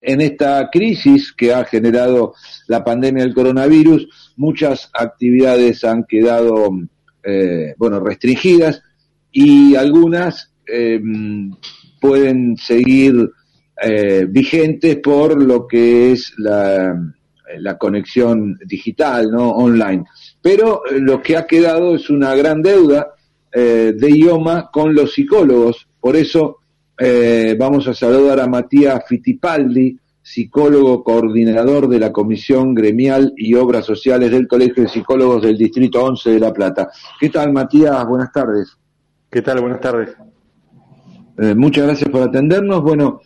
en esta crisis que ha generado la pandemia del coronavirus, muchas actividades han quedado, restringidas y algunas pueden seguir vigentes por lo que es la conexión digital, ¿no? Online. Pero lo que ha quedado es una gran deuda de IOMA con los psicólogos. Por eso vamos a saludar a Matías Fittipaldi, psicólogo coordinador de la Comisión Gremial y Obras Sociales del Colegio de Psicólogos del Distrito 11 de La Plata. ¿Qué tal, Matías? Buenas tardes. ¿Qué tal? Buenas tardes. Muchas gracias por atendernos. Bueno,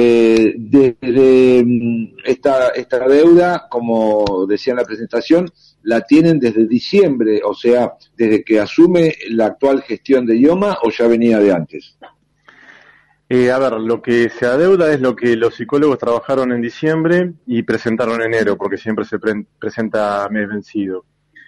esta deuda, como decía en la presentación, la tienen desde diciembre, o sea, desde que asume la actual gestión de IOMA, ¿o ya venía de antes? Lo que se adeuda es lo que los psicólogos trabajaron en diciembre y presentaron en enero, porque siempre se presenta mes vencido.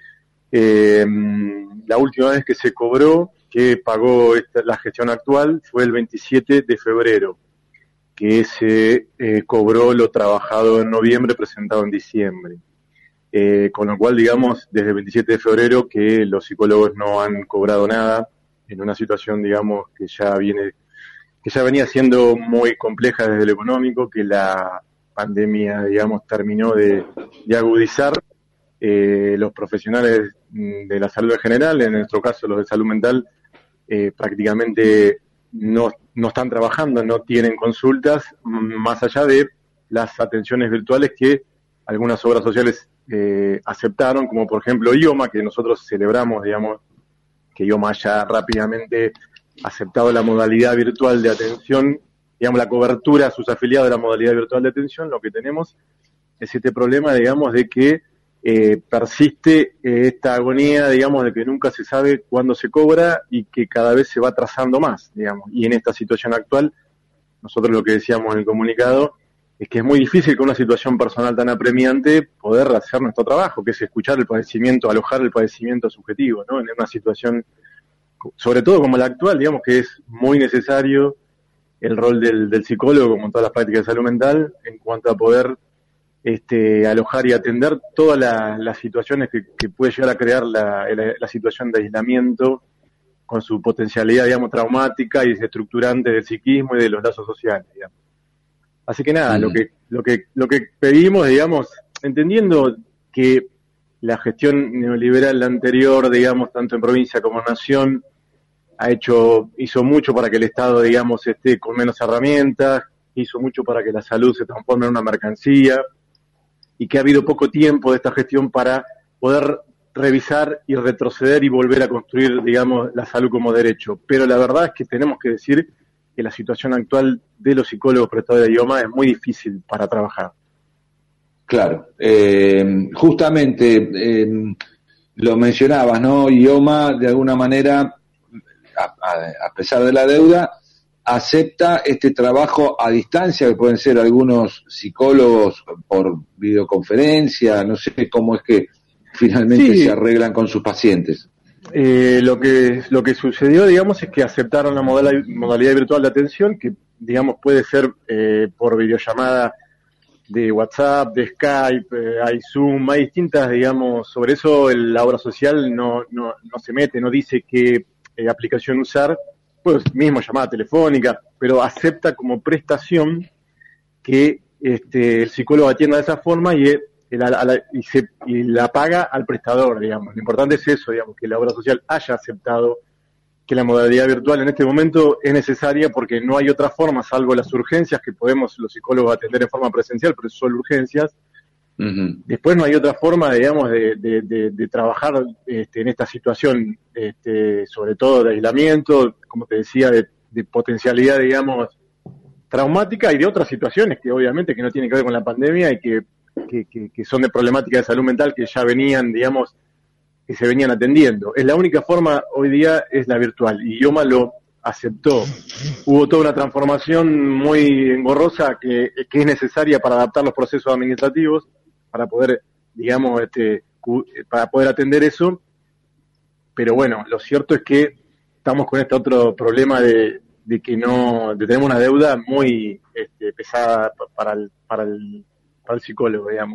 La última vez que se cobró, que pagó la gestión actual, fue el 27 de febrero, que se cobró lo trabajado en noviembre, presentado en diciembre. Con lo cual, digamos, desde el 27 de febrero que los psicólogos no han cobrado nada, en una situación, digamos, que ya venía siendo muy compleja desde lo económico, que la pandemia, digamos, terminó de agudizar. Los profesionales de la salud en general, en nuestro caso los de salud mental, prácticamente no están trabajando, no tienen consultas, más allá de las atenciones virtuales que algunas obras sociales aceptaron, como por ejemplo IOMA, que nosotros celebramos, digamos, que IOMA haya rápidamente aceptado la modalidad virtual de atención, digamos, la cobertura a sus afiliados de la modalidad virtual de atención. Lo que tenemos es este problema, digamos, de que persiste esta agonía, digamos, de que nunca se sabe cuándo se cobra y que cada vez se va atrasando más, digamos. Y en esta situación actual, nosotros lo que decíamos en el comunicado es que es muy difícil con una situación personal tan apremiante poder hacer nuestro trabajo, que es escuchar el padecimiento, alojar el padecimiento subjetivo, ¿no? En una situación, sobre todo como la actual, digamos, que es muy necesario el rol del psicólogo, como en todas las prácticas de salud mental, en cuanto a poder alojar y atender todas las situaciones que puede llegar a crear la situación de aislamiento, con su potencialidad, digamos, traumática y desestructurante del psiquismo y de los lazos sociales, digamos. Así que nada, lo que pedimos, digamos, entendiendo que la gestión neoliberal anterior, digamos, tanto en provincia como en nación, hizo mucho para que el Estado, digamos, esté con menos herramientas, hizo mucho para que la salud se transforme en una mercancía, y que ha habido poco tiempo de esta gestión para poder revisar y retroceder y volver a construir, digamos, la salud como derecho. Pero la verdad es que tenemos que decir que la situación actual de los psicólogos prestadores de IOMA es muy difícil para trabajar. Claro, justamente lo mencionabas, ¿no? IOMA, de alguna manera, a pesar de la deuda, acepta este trabajo a distancia, que pueden ser algunos psicólogos por videoconferencia, no sé cómo es que finalmente se arreglan con sus pacientes. Lo que sucedió, digamos, es que aceptaron la modalidad virtual de atención, que, digamos, puede ser por videollamada de WhatsApp, de Skype, hay Zoom, hay distintas, digamos, sobre eso la obra social no se mete, no dice qué aplicación usar, pues mismo llamada telefónica, pero acepta como prestación que el psicólogo atienda de esa forma y la paga al prestador, digamos. Lo importante es eso, digamos, que la obra social haya aceptado que la modalidad virtual en este momento es necesaria porque no hay otra forma, salvo las urgencias que podemos los psicólogos atender en forma presencial, pero son urgencias. Uh-huh. Después no hay otra forma, digamos, de trabajar en esta situación, sobre todo de aislamiento, como te decía, de potencialidad, digamos, traumática y de otras situaciones que obviamente que no tienen que ver con la pandemia y que son de problemática de salud mental que ya venían, digamos, que se venían atendiendo. Es la única forma hoy día es la virtual y IOMA lo aceptó. Hubo toda una transformación muy engorrosa que es necesaria para adaptar los procesos administrativos, para poder, digamos, para poder atender eso. Pero bueno, lo cierto es que estamos con este otro problema de de tener una deuda muy pesada para el psicólogo, digamos.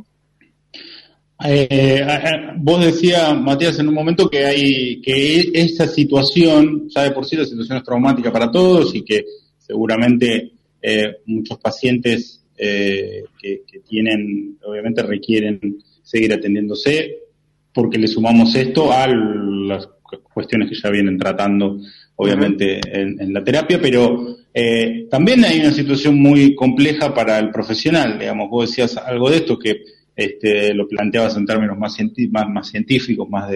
Vos decías, Matías, en un momento que esa situación, ya de por sí la situación es traumática para todos y que seguramente muchos pacientes que tienen, obviamente requieren seguir atendiéndose, porque le sumamos esto a las cuestiones que ya vienen tratando, obviamente, en la terapia, pero también hay una situación muy compleja para el profesional, digamos. Vos decías algo de esto que lo planteabas en términos más científicos, más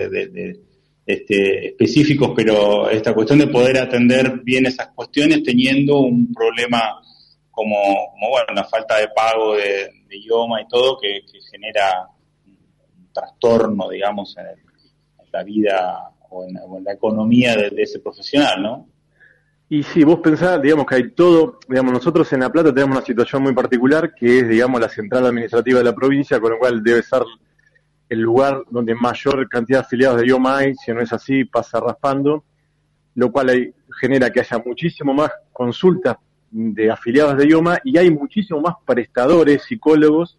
específicos, pero esta cuestión de poder atender bien esas cuestiones teniendo un problema como bueno, la falta de pago de idioma y todo, que genera un trastorno, digamos, en la vida o en la economía de ese profesional, ¿no? Y si vos pensás, digamos, que hay todo, digamos, nosotros en La Plata tenemos una situación muy particular, que es, digamos, la central administrativa de la provincia, con lo cual debe ser el lugar donde mayor cantidad de afiliados de IOMA hay. Si no es así, pasa raspando, lo cual genera que haya muchísimo más consultas de afiliados de IOMA y hay muchísimo más prestadores, psicólogos,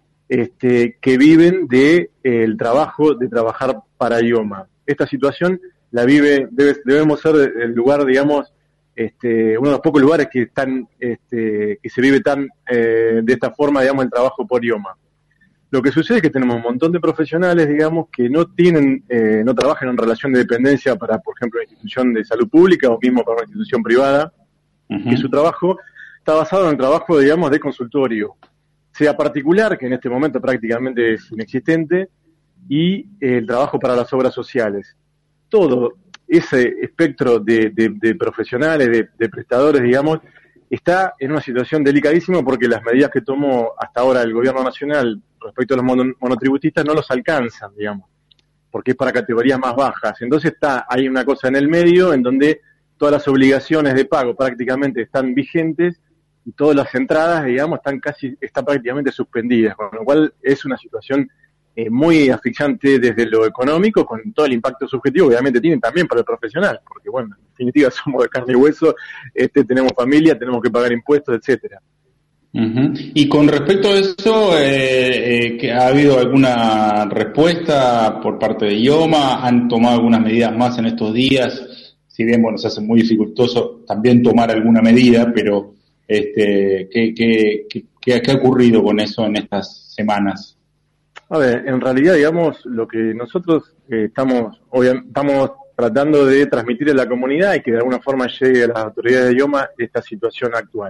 que viven el trabajo de trabajar para IOMA. Esta situación la debemos ser el lugar, digamos, uno de los pocos lugares que están, que se vive tan de esta forma, digamos, el trabajo por IOMA. Lo que sucede es que tenemos un montón de profesionales, digamos, que no trabajan en relación de dependencia para, por ejemplo, una institución de salud pública o mismo para una institución privada, que su trabajo está basado en el trabajo, digamos, de consultorio, sea particular, que en este momento prácticamente es inexistente, y el trabajo para las obras sociales. Todo ese espectro de profesionales, de prestadores, digamos, está en una situación delicadísima porque las medidas que tomó hasta ahora el gobierno nacional respecto a los monotributistas no los alcanzan, digamos, porque es para categorías más bajas. Entonces hay una cosa en el medio en donde todas las obligaciones de pago prácticamente están vigentes y todas las entradas, digamos, están prácticamente suspendidas, con lo cual es una situación muy asfixiante desde lo económico, con todo el impacto subjetivo que obviamente tienen también para el profesional, porque bueno, en definitiva somos de carne y hueso, tenemos familia, tenemos que pagar impuestos, etcétera. Y con respecto a eso, ¿que ha habido alguna respuesta por parte de IOMA? ¿Han tomado algunas medidas más en estos días? Si bien, bueno, se hace muy dificultoso también tomar alguna medida, pero ¿qué ha ocurrido con eso en estas semanas? A ver, en realidad, digamos, lo que nosotros estamos tratando de transmitir a la comunidad y que de alguna forma llegue a las autoridades de IOMA esta situación actual.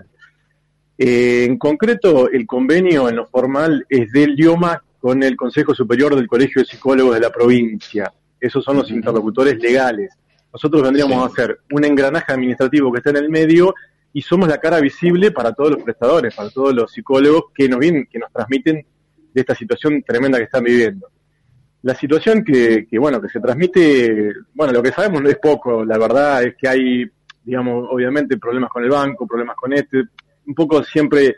En concreto, el convenio en lo formal es del IOMA con el Consejo Superior del Colegio de Psicólogos de la provincia. Esos son los interlocutores legales. Nosotros vendríamos a hacer un engranaje administrativo que está en el medio y somos la cara visible para todos los prestadores, para todos los psicólogos que nos transmiten de esta situación tremenda que están viviendo. La situación que se transmite, bueno, lo que sabemos no es poco, la verdad es que hay, digamos, obviamente problemas con el banco, problemas con un poco siempre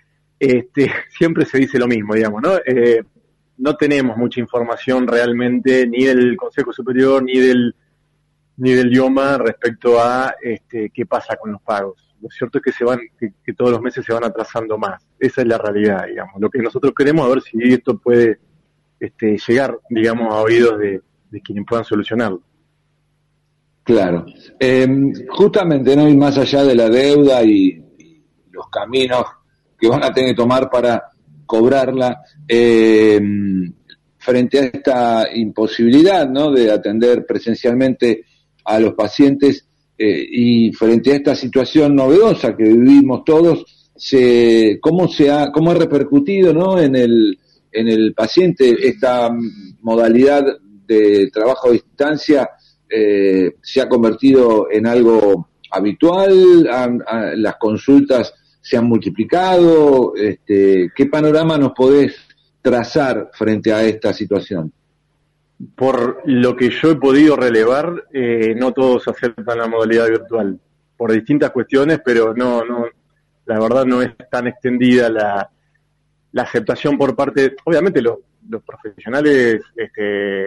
se dice lo mismo, digamos, ¿no? No tenemos mucha información realmente, ni del Consejo Superior, ni del IOMA respecto a qué pasa con los pagos. Lo cierto es que todos los meses se van atrasando más. Esa es la realidad, digamos. Lo que nosotros queremos, a ver si esto puede llegar, digamos, a oídos de quienes puedan solucionarlo. Claro. Justamente, ¿no? Y más allá de la deuda y los caminos que van a tener que tomar para cobrarla, frente a esta imposibilidad, ¿no?, de atender presencialmente a los pacientes, y frente a esta situación novedosa que vivimos todos, ¿cómo ha repercutido, ¿no?, en el paciente esta modalidad de trabajo a distancia? ¿Se ha convertido en algo habitual? ¿Las consultas se han multiplicado? ¿Qué panorama nos podés trazar frente a esta situación? Por lo que yo he podido relevar, no todos aceptan la modalidad virtual, por distintas cuestiones, pero no, la verdad no es tan extendida la aceptación por parte, obviamente los profesionales,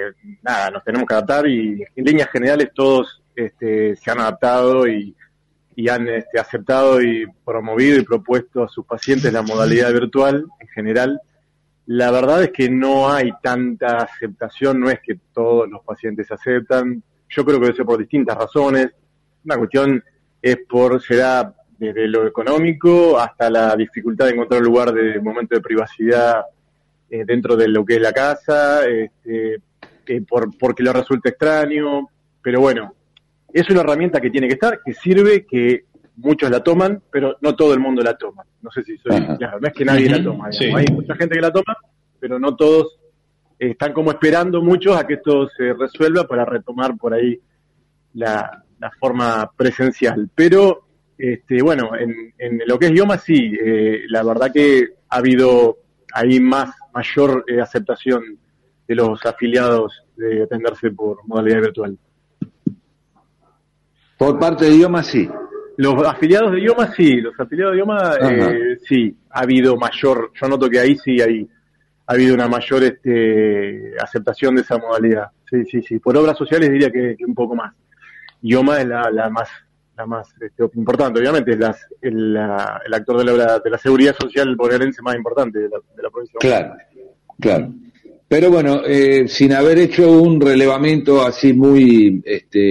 nos tenemos que adaptar y en líneas generales todos se han adaptado y y han aceptado y promovido y propuesto a sus pacientes la modalidad virtual en general. La verdad es que no hay tanta aceptación, no es que todos los pacientes aceptan. Yo creo que debe ser por distintas razones. Una cuestión será desde lo económico hasta la dificultad de encontrar un lugar de momento de privacidad dentro de lo que es la casa, porque le resulta extraño, pero bueno, es una herramienta que tiene que estar, que sirve, que muchos la toman, pero no todo el mundo la toma. No sé si soy claro, no es que nadie la toma, sí. Hay mucha gente que la toma, pero no todos están como esperando muchos a que esto se resuelva para retomar por ahí la forma presencial. Pero bueno, en lo que es IOMA sí, la verdad que ha habido ahí mayor aceptación de los afiliados de atenderse por modalidad virtual. Por parte de IOMA sí. Los afiliados de IOMA sí, sí, ha habido mayor, yo noto que ahí sí ha habido una mayor aceptación de esa modalidad. Sí. Por obras sociales diría que un poco más. IOMA es la más importante, obviamente, es el actor de la seguridad social bonaerense más importante de la provincia. Claro. Pero bueno, sin haber hecho un relevamiento así muy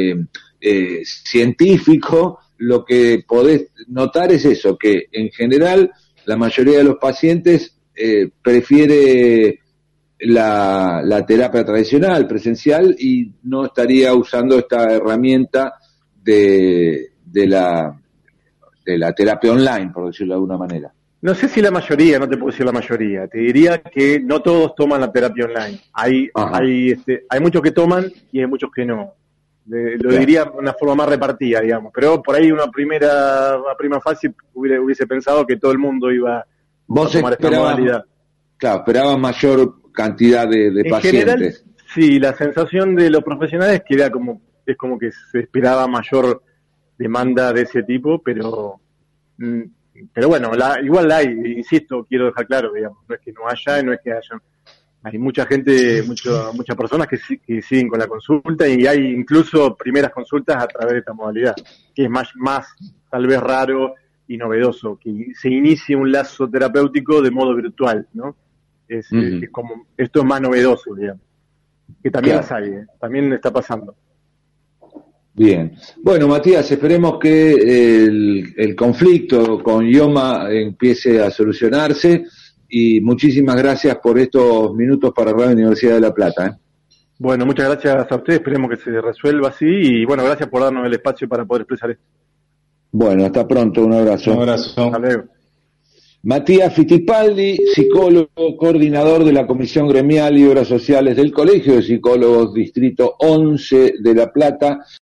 científico, lo que podés notar es eso, que en general la mayoría de los pacientes prefiere la terapia tradicional, presencial, y no estaría usando esta herramienta de la terapia online, por decirlo de alguna manera. No sé si la mayoría, no te puedo decir la mayoría, te diría que no todos toman la terapia online. Hay muchos que toman y hay muchos que no. Lo diría de una forma más repartida, digamos, pero por ahí una prima fase hubiese pensado que todo el mundo iba a tomar esta modalidad. Claro, esperaba mayor cantidad de pacientes. En general, sí, la sensación de los profesionales que es como que se esperaba mayor demanda de ese tipo, pero bueno, igual insisto, quiero dejar claro, digamos, no es que no haya, no es que haya. Hay mucha gente, muchas personas que siguen con la consulta, y hay incluso primeras consultas a través de esta modalidad, que es más tal vez raro y novedoso, que se inicie un lazo terapéutico de modo virtual, ¿no? Es como, esto es más novedoso, digamos, que también las hay, también está pasando. Bien. Bueno, Matías, esperemos que el conflicto con IOMA empiece a solucionarse, y muchísimas gracias por estos minutos para Radio Universidad de La Plata. Bueno, muchas gracias a ustedes, esperemos que se resuelva así, y bueno, gracias por darnos el espacio para poder expresar esto. Bueno, hasta pronto, un abrazo. Un abrazo. Hasta luego. Matías Fittipaldi, psicólogo, coordinador de la Comisión Gremial y Obras Sociales del Colegio de Psicólogos Distrito 11 de La Plata.